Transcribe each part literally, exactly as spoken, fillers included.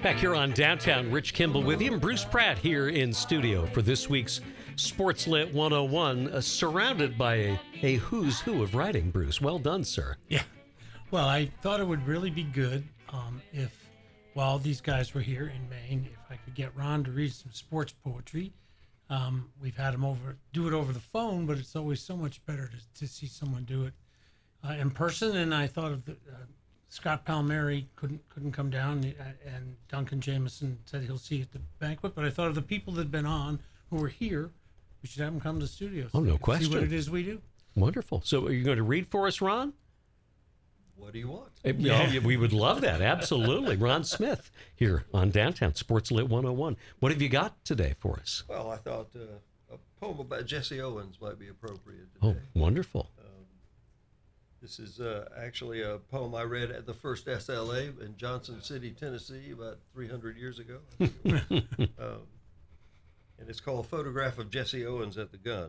Back here on Downtown, Rich Kimball with you, and Bruce Pratt here in studio for this week's Sports Lit one oh one, uh, surrounded by a, a who's who of writing, Bruce. Well done, sir. Yeah. Well, I thought it would really be good um, if, while these guys were here in Maine, if I could get Ron to read some sports poetry. Um, we've had him over, do it over the phone, but it's always so much better to, to see someone do it uh, in person. And I thought of the, uh, Scott Palmieri couldn't couldn't come down, and Duncan Jameson said he'll see you at the banquet. But I thought of the people that had been on who were here. We should have them come to the studio. Oh, so no question. See what it is we do. Wonderful. So are you going to read for us, Ron? What do you want? Yeah. Oh, we would love that. Absolutely. Ron Smith here on Downtown Sports Lit one oh one. What have you got today for us? Well, I thought uh, a poem about Jesse Owens might be appropriate today. Oh, wonderful. Um, this is uh, actually a poem I read at the first S L A in Johnson City, Tennessee, about three hundred years ago. I think it was. um, and it's called Photograph of Jesse Owens at the Gun.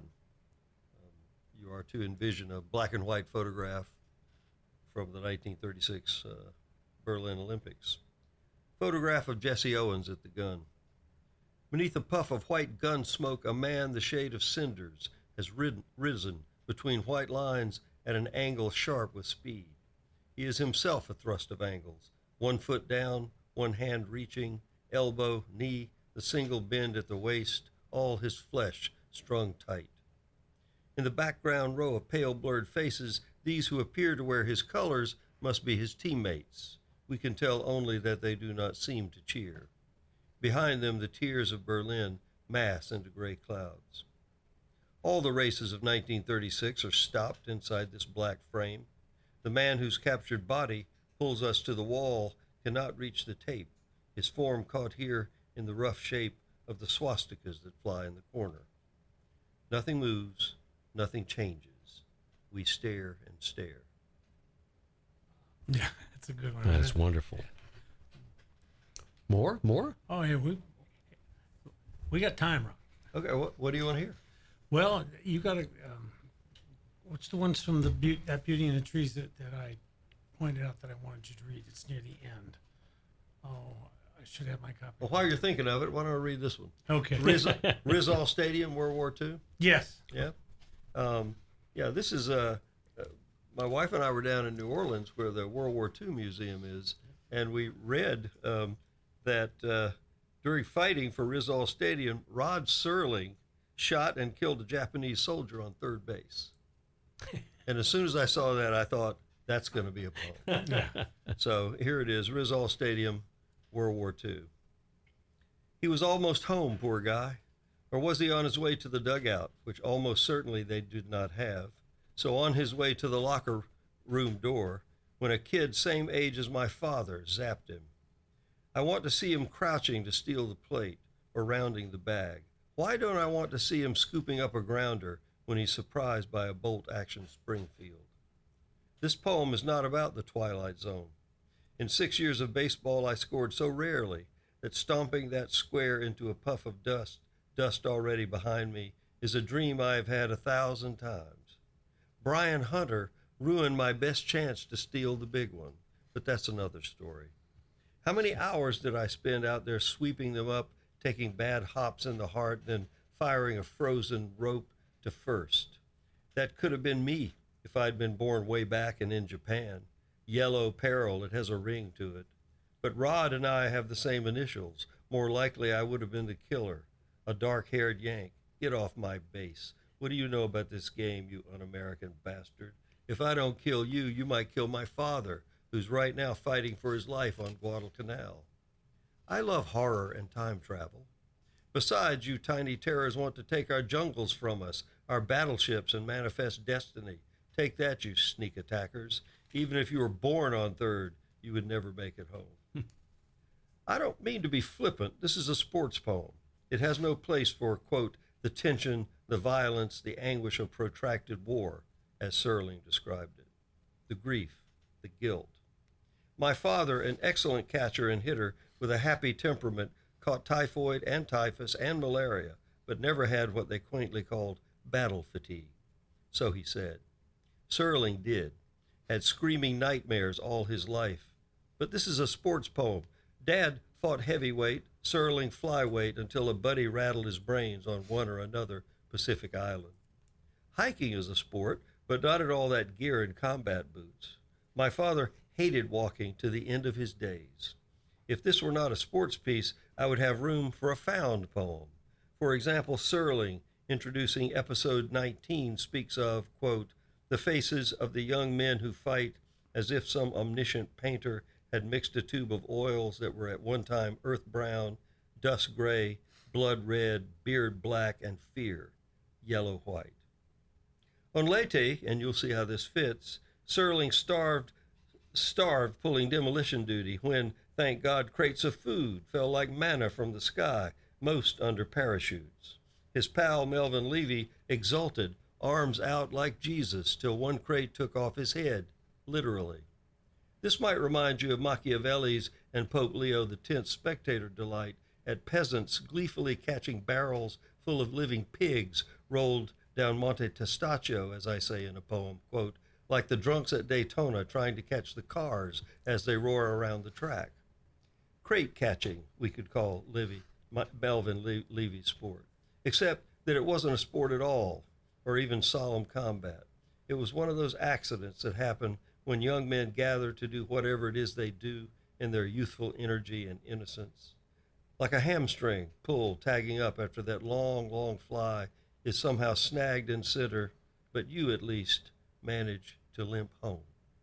Um, you are to envision a black and white photograph from the nineteen thirty-six uh, Berlin Olympics. Photograph of Jesse Owens at the gun. Beneath a puff of white gun smoke, a man the shade of cinders has ridden, risen between white lines at an angle sharp with speed. He is himself a thrust of angles, one foot down, one hand reaching, elbow, knee, the single bend at the waist, all his flesh strung tight. In the background row of pale blurred faces, these who appear to wear his colors must be his teammates. We can tell only that they do not seem to cheer. Behind them, the tears of Berlin mass into gray clouds. All the races of nineteen thirty-six are stopped inside this black frame. The man whose captured body pulls us to the wall cannot reach the tape, his form caught here in the rough shape of the swastikas that fly in the corner. Nothing moves, nothing changes. We stare and stare. Yeah, that's a good one. That's wonderful. More? More? Oh, yeah, we we got time, Ron. Okay, what, what do you want to hear? Well, you got to, um, what's the ones from the Be- that Beauty and the Trees that, that I pointed out that I wanted you to read? It's near the end. Oh, I should have my copy. Well, while you're thinking of it, why don't I read this one? Okay. Riz- Rizal Stadium, World War Two. Yes. Yeah. Um, yeah, this is, uh, uh, my wife and I were down in New Orleans where the World War Two Museum is, and we read um, that uh, during fighting for Rizal Stadium, Rod Serling shot and killed a Japanese soldier on third base. And as soon as I saw that, I thought, that's going to be a poem. Yeah. So here it is, Rizal Stadium, World War Two. He was almost home, poor guy. Or was he on his way to the dugout, which almost certainly they did not have? So on his way to the locker room door, when a kid same age as my father zapped him. I want to see him crouching to steal the plate or rounding the bag. Why don't I want to see him scooping up a grounder when he's surprised by a bolt-action Springfield? This poem is not about the Twilight Zone. In six years of baseball, I scored so rarely that stomping that square into a puff of dust, dust already behind me, is a dream I have had a thousand times. Brian Hunter ruined my best chance to steal the big one, but that's another story. How many hours did I spend out there sweeping them up, taking bad hops in the heart, then firing a frozen rope to first? That could have been me if I'd been born way back and in Japan. Yellow peril, it has a ring to it. But Rod and I have the same initials. More likely I would have been the killer, a dark-haired Yank. Get off my base. What do you know about this game, you un-American bastard? If I don't kill you, you might kill my father, who's right now fighting for his life on Guadalcanal. I love horror and time travel. Besides, you tiny terrors want to take our jungles from us, our battleships, and manifest destiny. Take that, you sneak attackers. Even if you were born on third, you would never make it home. I don't mean to be flippant. This is a sports poem. It has no place for, quote, the tension, the violence, the anguish of protracted war, as Serling described it. The grief, the guilt. My father, an excellent catcher and hitter with a happy temperament, caught typhoid and typhus and malaria, but never had what they quaintly called battle fatigue. So he said. Serling did, had screaming nightmares all his life. But this is a sports poem. Dad fought heavyweight, Serling flyweight until a buddy rattled his brains on one or another Pacific island. Hiking is a sport, but not at all that gear and combat boots. My father hated walking to the end of his days. If this were not a sports piece, I would have room for a found poem. For example, Serling, introducing episode nineteen, speaks of, quote, the faces of the young men who fight as if some omniscient painter had mixed a tube of oils that were at one time earth brown, dust gray, blood red, beard black, and fear yellow white. On Leyte, and you'll see how this fits, Serling starved, starved pulling demolition duty when, thank God, crates of food fell like manna from the sky, most under parachutes. His pal Melvin Levy exulted, arms out like Jesus, till one crate took off his head, literally. This might remind you of Machiavelli's and Pope Leo the tenth's spectator delight at peasants gleefully catching barrels full of living pigs rolled down Monte Testaccio, as I say in a poem, quote, like the drunks at Daytona trying to catch the cars as they roar around the track. Crate catching, we could call Levy, Melvin Le- Levy's sport, except that it wasn't a sport at all, or even solemn combat. It was one of those accidents that happen when young men gather to do whatever it is they do in their youthful energy and innocence. Like a hamstring pull tagging up after that long, long fly is somehow snagged in center, but you at least manage to limp home.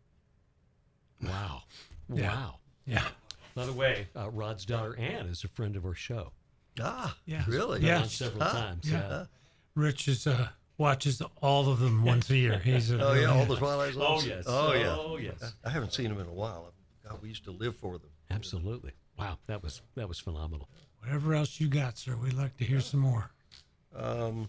Wow. Yeah. Wow. Yeah. By the way, uh, Rod's daughter Ann is a friend of our show. Ah, Yeah. really? Yeah. On several Huh? times. Yeah. Yeah. Rich is uh, watches all of them once a year. He's a, Oh, yeah, all the Twilight Oh, Zones? yes. Oh, yeah. Oh, yes. I haven't seen them in a while. God, we used to live for them. Absolutely. Wow. That was that was phenomenal. Whatever else you got, sir, we'd like to hear some more. Um,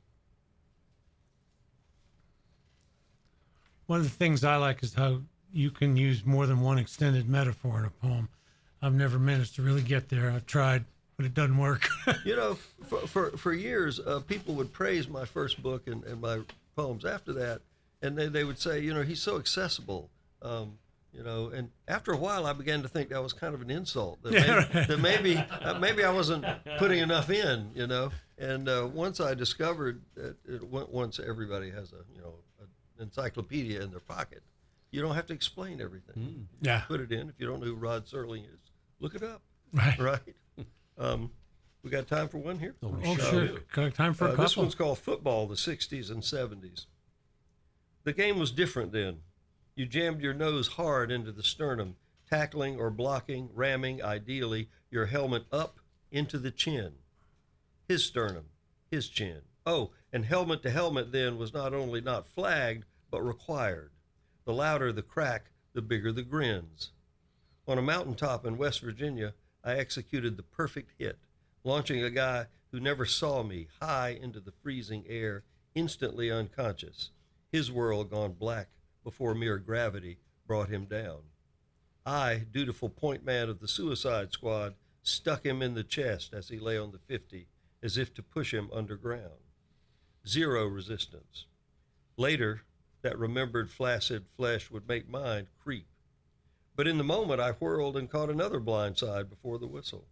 One of the things I like is how you can use more than one extended metaphor in a poem. I've never managed to really get there. I've tried, but it doesn't work. you know, for, for, for years, uh, people would praise my first book and, and my poems after that, and they, they would say, you know, he's so accessible. Um, you know, and after a while, I began to think that was kind of an insult. That maybe, Yeah, right. that maybe, uh, maybe I wasn't putting enough in, you know. And uh, once I discovered that it, once everybody has a, you know, an encyclopedia in their pocket, you don't have to explain everything. Yeah. Put it in. If you don't know who Rod Serling is, look it up. Right. Right. Um, we got time for one here? Oh, we Oh, sure sure. do. Got time for a Uh, couple. this one's called Football, the sixties and seventies. The game was different then. You jammed your nose hard into the sternum, tackling or blocking, ramming, ideally, your helmet up into the chin. His sternum, his chin. Oh, and helmet to helmet then was not only not flagged, but required. The louder the crack, the bigger the grins. On a mountaintop in West Virginia, I executed the perfect hit, launching a guy who never saw me high into the freezing air, instantly unconscious, his world gone black before mere gravity brought him down. I, dutiful point man of the suicide squad, stuck him in the chest as he lay on the fifty, as if to push him underground. Zero resistance. Later, that remembered flaccid flesh would make mine creep. But in the moment, I whirled and caught another blind side before the whistle.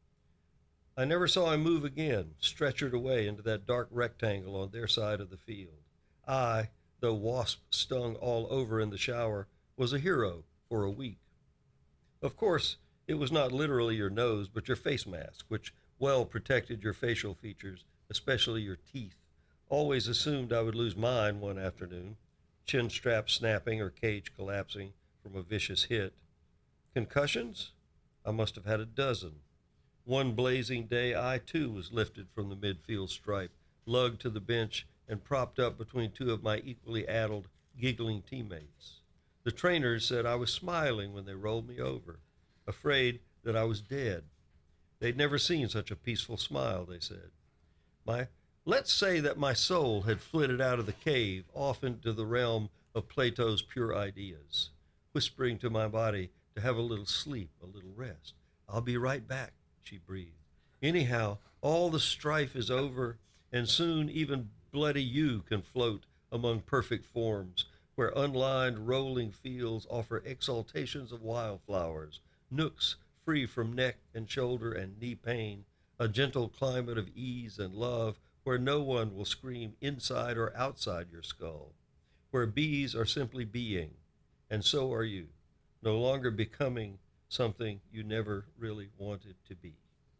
I never saw him move again, stretchered away into that dark rectangle on their side of the field. I, though wasp stung all over in the shower, was a hero for a week. Of course, it was not literally your nose, but your face mask, which well protected your facial features, especially your teeth. Always assumed I would lose mine one afternoon, chin strap snapping or cage collapsing from a vicious hit. Concussions? I must have had a dozen. One blazing day, I too was lifted from the midfield stripe, lugged to the bench, and propped up between two of my equally addled, giggling teammates. The trainers said I was smiling when they rolled me over, afraid that I was dead. They'd never seen such a peaceful smile, they said. My, let's say that my soul had flitted out of the cave off into the realm of Plato's pure ideas, whispering to my body to have a little sleep, a little rest. I'll be right back, she breathed. Anyhow, all the strife is over, and soon even bloody you can float among perfect forms, where unlined rolling fields offer exaltations of wildflowers, nooks free from neck and shoulder and knee pain, a gentle climate of ease and love where no one will scream inside or outside your skull, where bees are simply being, and so are you, no longer becoming something you never really wanted to be.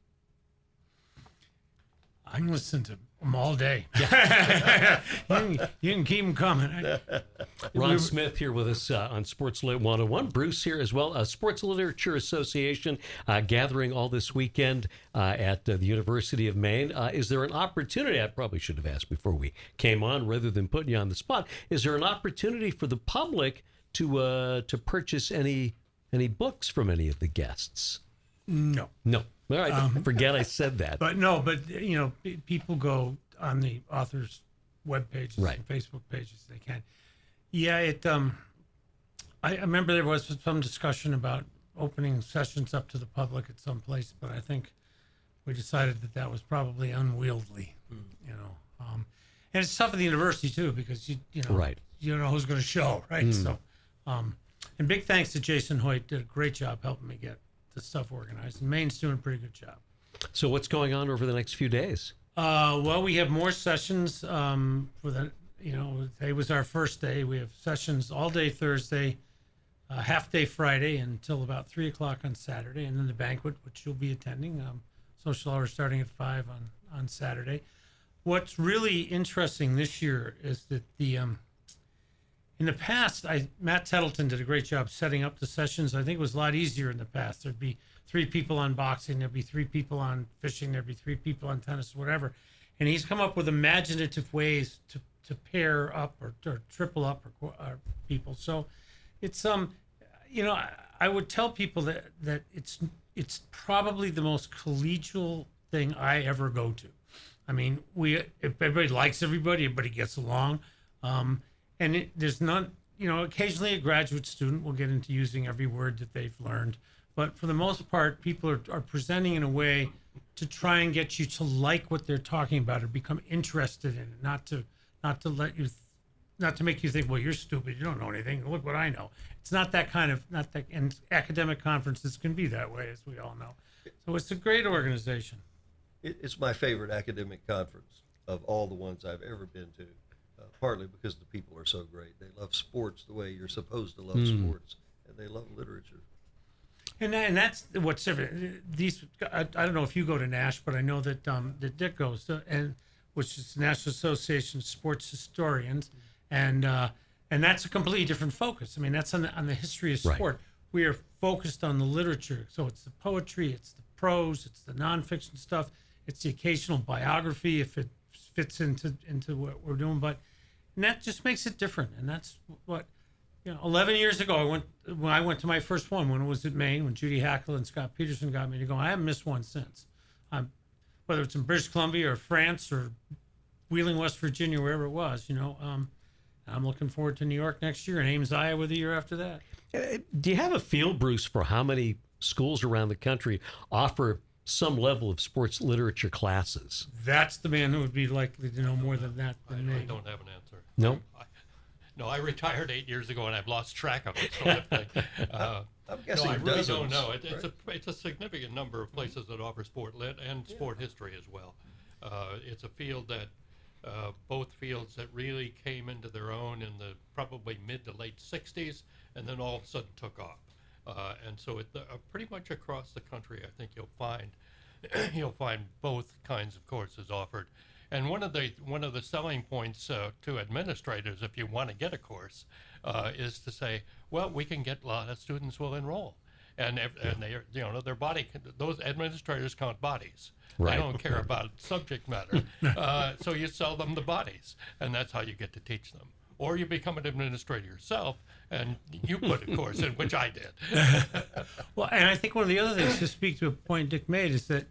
I can listen to them all day. you, can, you can keep them coming. Ron Smith here with us uh, on Sports Lit one oh one. Bruce here as well. Uh, Sports Literature Association uh, gathering all this weekend uh, at uh, the University of Maine. Uh, is there an opportunity, I probably should have asked before we came on rather than putting you on the spot, is there an opportunity for the public to uh, to purchase any any books from any of the guests? No. No. All right, um, forget I said that. But no, but, you know, people go on the author's web pages right. and Facebook pages. They can. Yeah, it. Um, I, I remember there was some discussion about opening sessions up to the public at some place, but I think we decided that that was probably unwieldy, mm. you know. Um, and it's tough at the university, too, because, you you know, right. you don't know who's going to show, right? Mm. So, um, and big thanks to Jason Hoyt, did a great job helping me get the stuff organized. And Maine's doing a pretty good job. So what's going on over the next few days? Uh, well, we have more sessions um, for the, you know, today was our first day. We have sessions all day Thursday, uh, half day Friday until about three o'clock on Saturday, and then the banquet, which you'll be attending. Um, social hour starting at five on, on Saturday. What's really interesting this year is that the, um, in the past, I, Matt Tettleton did a great job setting up the sessions. I think it was a lot easier in the past. There'd be three people on boxing, there'd be three people on fishing, there'd be three people on tennis, whatever. And he's come up with imaginative ways to, to pair up or, or triple up or, or people. So it's, um, you know, I, I would tell people that, that it's it's probably the most collegial thing I ever go to. I mean, we everybody likes everybody, everybody gets along. Um, And it, there's none, you know, occasionally a graduate student will get into using every word that they've learned. But for the most part, people are, are presenting in a way to try and get you to like what they're talking about or become interested in it, not to not to let you, th- not to make you think, well, you're stupid, you don't know anything, look what I know. It's not that kind of, not that, and academic conferences can be that way, as we all know. So it's a great organization. It, it's my favorite academic conference of all the ones I've ever been to. Uh, partly because the people are so great. They love sports the way you're supposed to love mm. sports, and they love literature. And and that's what's different. These I, I don't know if you go to NASH, but I know that um, that Dick goes to, and which is the National Association of Sports Historians, and uh, and that's a completely different focus. I mean, that's on the, on the history of sport. Right. We are focused on the literature, so it's the poetry, it's the prose, it's the nonfiction stuff, it's the occasional biography if it fits into into what we're doing, but and that just makes it different. And that's what, you know, eleven years ago I went when I went to my first one when it was at Maine, when Judy Hackle and Scott Peterson got me to go. I haven't missed one since. Um, whether it's in British Columbia or France or Wheeling, West Virginia, wherever it was, you know. Um, I'm looking forward to New York next year and Ames, Iowa the year after that. Uh, do you have a feel, Bruce, for how many schools around the country offer some level of sports literature classes? That's the man who would be likely to know more than that than I, me. I don't have an answer. No? I, no, I retired eight years ago and I've lost track of it. Sort of thing. Uh, I'm guessing no, I really dozens, don't know. It, it's, right? a, it's a significant number of places that offer sport lit and yeah. sport history as well. Uh, it's a field that, uh, both fields that really came into their own in the probably mid to late sixties and then all of a sudden took off. Uh, and so it, uh, pretty much across the country, I think you'll find you'll find both kinds of courses offered. And one of the one of the selling points uh, to administrators, if you want to get a course, uh, is to say, well, we can get a lot of students will enroll, and if, and they you know their body those administrators count bodies. Right. They don't care about subject matter, uh, so you sell them the bodies, and that's how you get to teach them. Or you become an administrator yourself, and you put a course in, which I did. Well, and I think one of the other things, to speak to a point Dick made, is that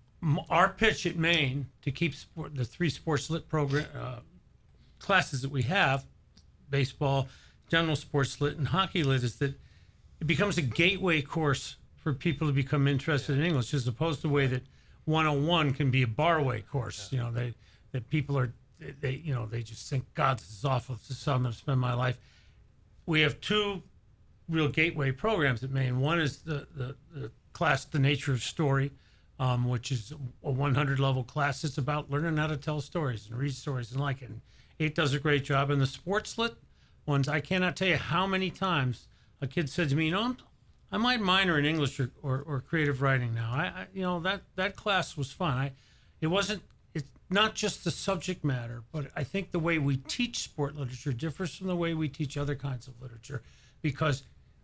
our pitch at Maine to keep sport, the three sports lit program uh, classes that we have, baseball, general sports lit, and hockey lit, is that it becomes a gateway course for people to become interested in English, as opposed to the way that one oh one can be a barway course. You know, they that people are they you know they just think, God, this is awful. This is how I'm going to spend my life. We have two real gateway programs at Maine. One is the the, the class, The Nature of Story, um, which is a one hundred level class. It's about learning how to tell stories and read stories and like it. And it does a great job. And the sports lit ones, I cannot tell you how many times a kid said to me, you know, I'm, I might minor in English or, or, or creative writing now. I, I, you know, that, that class was fun. I, it wasn't, it's not just the subject matter, but I think the way we teach sport literature differs from the way we teach other kinds of literature, because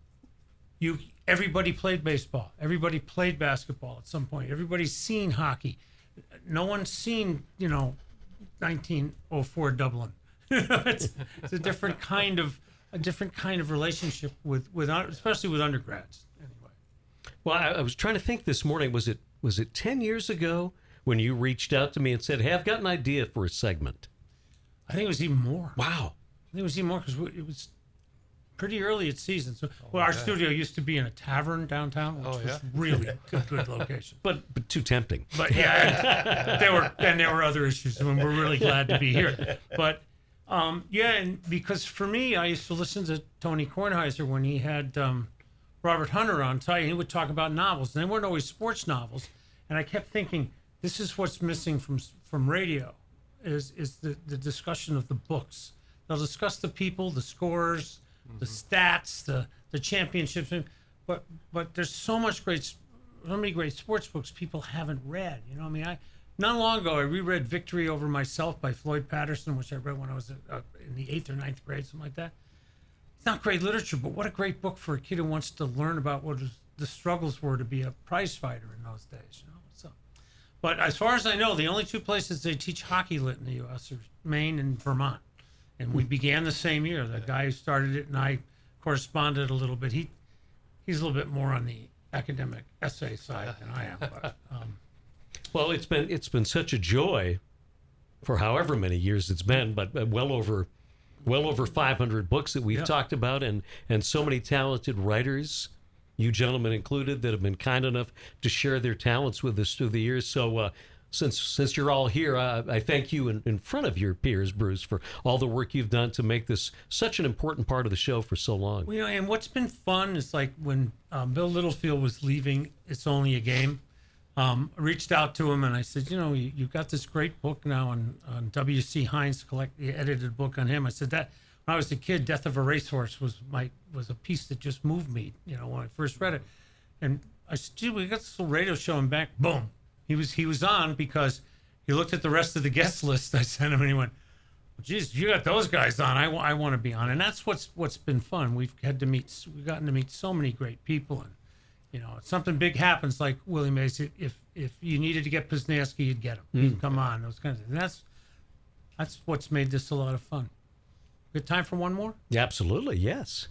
you, everybody played baseball. Everybody played basketball at some point. Everybody's seen hockey. No one's seen, you know, nineteen oh four Dublin. it's, it's a different kind of, a different kind of relationship with, with, especially with undergrads. Anyway. Well, I, I was trying to think this morning. Was it was it ten years ago when you reached out to me and said, "Hey, I've got an idea for a segment"? I think it was even more. Wow. I think it was even more because it was pretty early at season. So, well, our yeah. studio used to be in a tavern downtown, which oh, yeah? was really a good, good location. But but too tempting. But yeah, and there were and there were other issues, and we're really glad to be here. But um, yeah, and because for me, I used to listen to Tony Kornheiser when he had um, Robert Hunter on. Tell you, he would talk about novels, and they weren't always sports novels. And I kept thinking, this is what's missing from from radio, is is the the discussion of the books. They'll discuss the people, the scores, the stats, the the championships, but but there's so much great, so many great sports books people haven't read. You know, I mean, I not long ago I reread Victory Over Myself by Floyd Patterson, which I read when I was uh, in the eighth or ninth grade, something like that. It's not great literature, but what a great book for a kid who wants to learn about what is, the struggles were to be a prize fighter in those days. You know, so. But as far as I know, the only two places they teach hockey lit in the U S are Maine and Vermont. And we began the same year. The guy who started it and I corresponded a little bit. He he's a little bit more on the academic essay side than I am. But, um, well, it's been it's been such a joy for however many years it's been, but well over well over five hundred books that we've yeah. talked about, and and so many talented writers, you gentlemen included, that have been kind enough to share their talents with us through the years. So. Uh, Since since you're all here, uh, I thank you in, in front of your peers, Bruce, for all the work you've done to make this such an important part of the show for so long. Well, you know, and what's been fun is like when um, Bill Littlefield was leaving It's Only a Game, um, I reached out to him and I said, you know, you, you've got this great book now on, on W C Hines, collect the edited book on him. I said that when I was a kid, Death of a Racehorse was my was a piece that just moved me, you know, when I first read it. And I said, gee, we got this little radio show and back, boom. He was he was on because he looked at the rest of the guest list I sent him and he went, well, geez, you got those guys on. I, I want to be on. And that's what's what's been fun. We've had to meet, we've gotten to meet so many great people. And, you know, if something big happens like Willie Mays, if if you needed to get Pisnarski, you'd get him. Mm. He'd come on, those kinds of things. And that's, that's what's made this a lot of fun. Good time for one more? Yeah, absolutely, yes.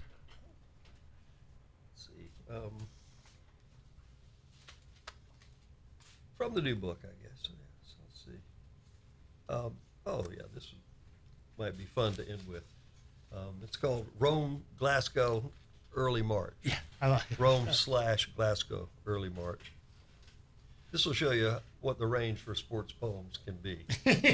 Let's see. Um, From the new book, I guess. Yes, let's see. Um, oh, yeah, this might be fun to end with. Um, it's called Rome, Glasgow, Early March. Yeah, I like it. Rome slash Glasgow, Early March. This will show you what the range for sports poems can be.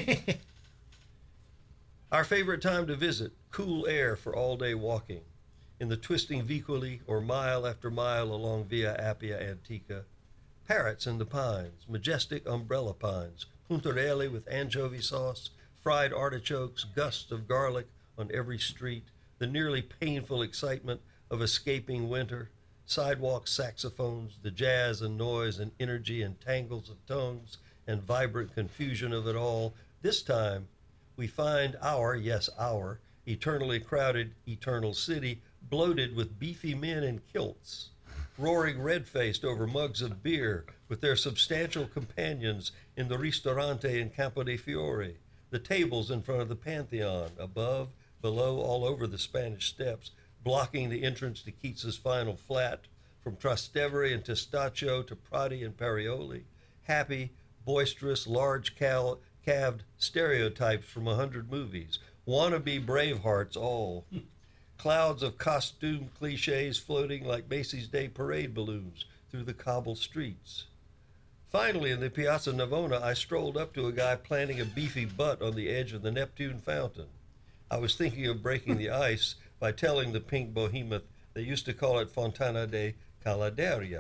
Our favorite time to visit, cool air for all-day walking, in the twisting vicoli or mile after mile along Via Appia Antica. Parrots in the pines, majestic umbrella pines, puntarelli with anchovy sauce, fried artichokes, gusts of garlic on every street, the nearly painful excitement of escaping winter, sidewalk saxophones, the jazz and noise and energy and tangles of tones and vibrant confusion of it all. This time, we find our, yes, our, eternally crowded, eternal city bloated with beefy men in kilts, roaring red-faced over mugs of beer with their substantial companions in the ristorante in Campo dei Fiori, the tables in front of the Pantheon, above, below, all over the Spanish Steps, blocking the entrance to Keats's final flat, from Trastevere and Testaccio to Prati and Parioli, happy, boisterous, large-calved stereotypes from a hundred movies, wannabe Bravehearts all. Clouds of costume cliches floating like Macy's Day Parade balloons through the cobbled streets. Finally, in the Piazza Navona, I strolled up to a guy planting a beefy butt on the edge of the Neptune fountain. I was thinking of breaking the ice by telling the pink behemoth they used to call it Fontana de Caladeria,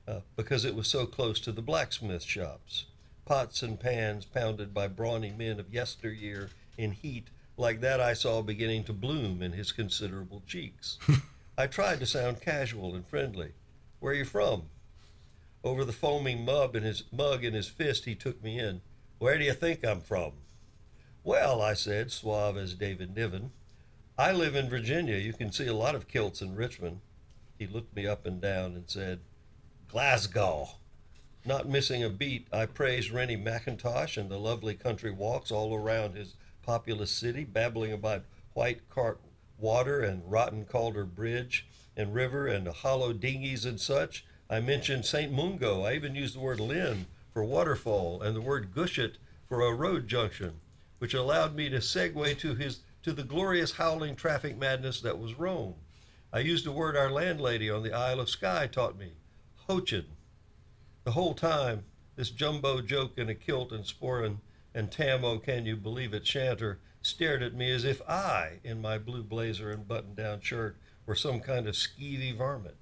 uh, because it was so close to the blacksmith shops. Pots and pans pounded by brawny men of yesteryear in heat like that I saw beginning to bloom in his considerable cheeks. I tried to sound casual and friendly. Where are you from? Over the foaming mug in his mug in his fist, he took me in. Where do you think I'm from? Well, I said, suave as David Niven, I live in Virginia. You can see a lot of kilts in Richmond. He looked me up and down and said, Glasgow. Not missing a beat, I praised Rennie McIntosh and the lovely country walks all around his populous city, babbling about White Cart Water and Rotten Calder Bridge and river and hollow dinghies and such. I mentioned Saint Mungo. I even used the word Lynn for waterfall and the word Gushet for a road junction, which allowed me to segue to his to the glorious howling traffic madness that was Rome. I used a word our landlady on the Isle of Skye taught me, Hochin. The whole time, this jumbo joke in a kilt and sporran and tam-o can you believe it chanter stared at me as if I, in my blue blazer and button-down shirt, were some kind of skeevy varmint.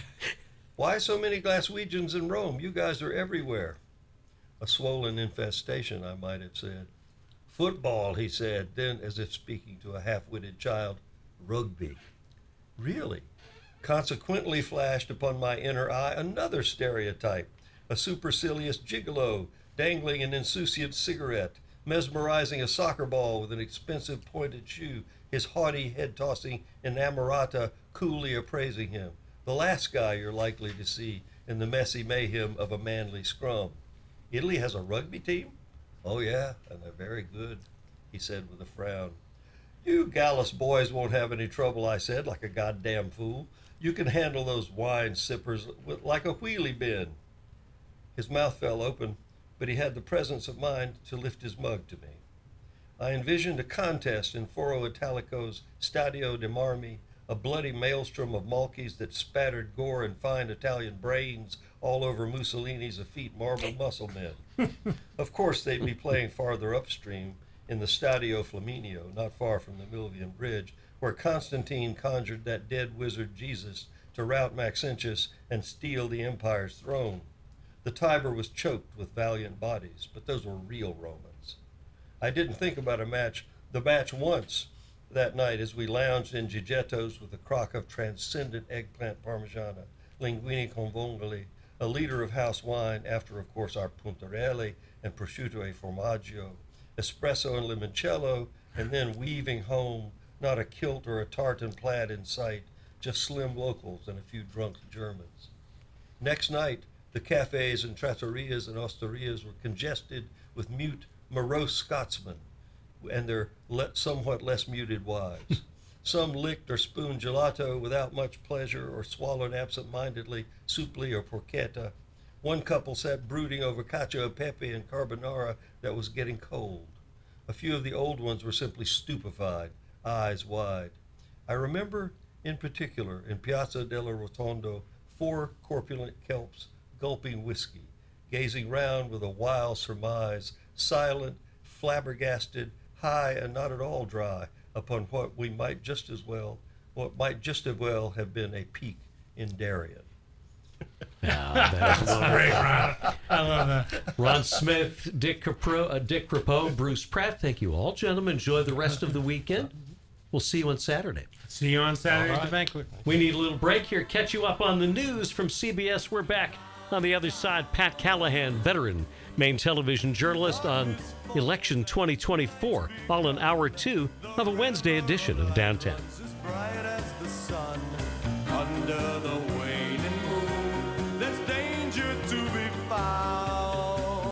Why so many Glaswegians in Rome? You guys are everywhere. A swollen infestation, I might have said. Football, he said, then as if speaking to a half-witted child, rugby. Really? Consequently flashed upon my inner eye another stereotype, a supercilious gigolo dangling an insouciant cigarette, mesmerizing a soccer ball with an expensive pointed shoe, his haughty head-tossing inamorata coolly appraising him. The last guy you're likely to see in the messy mayhem of a manly scrum. Italy has a rugby team? Oh yeah, and they're very good, he said with a frown. You Gallus boys won't have any trouble, I said, like a goddamn fool. You can handle those wine sippers with, like a wheelie bin. His mouth fell open, but he had the presence of mind to lift his mug to me. I envisioned a contest in Foro Italico's Stadio de Marmi, a bloody maelstrom of Malkies that spattered gore and fine Italian brains all over Mussolini's effete marble muscle men. Of course, they'd be playing farther upstream in the Stadio Flaminio, not far from the Milvian Bridge, where Constantine conjured that dead wizard Jesus to rout Maxentius and steal the empire's throne. The Tiber was choked with valiant bodies, but those were real Romans. I didn't think about a match, the match once that night as we lounged in Gigetto's with a crock of transcendent eggplant parmigiana, linguine con vongole, a liter of house wine after, of course, our puntarelle and prosciutto e formaggio, espresso and limoncello, and then weaving home, not a kilt or a tartan plaid in sight, just slim locals and a few drunk Germans. Next night, the cafes and trattorias and osterias were congested with mute, morose Scotsmen and their le- somewhat less muted wives. Some licked or spooned gelato without much pleasure or swallowed absent-mindedly soupli or porchetta. One couple sat brooding over cacio e pepe and carbonara that was getting cold. A few of the old ones were simply stupefied, eyes wide. I remember, in particular, in Piazza della Rotondo, four corpulent kelps gulping whiskey, gazing round with a wild surmise, silent, flabbergasted, high and not at all dry, upon what we might just as well, what might just as well have been a peak in Darien. Yeah, that is Great, Ron. I love that. Ron Smith, Dick Capro, uh, Dick Crapo, Bruce Pratt. Thank you all, gentlemen. Enjoy the rest of the weekend. We'll see you on Saturday. See you on Saturday All at the right. banquet. We need a little break here. Catch you up on the news from C B S. We're back on the other side. Pat Callahan, veteran Maine television journalist, on election twenty twenty-four, all in hour two of a Wednesday edition of Downtown.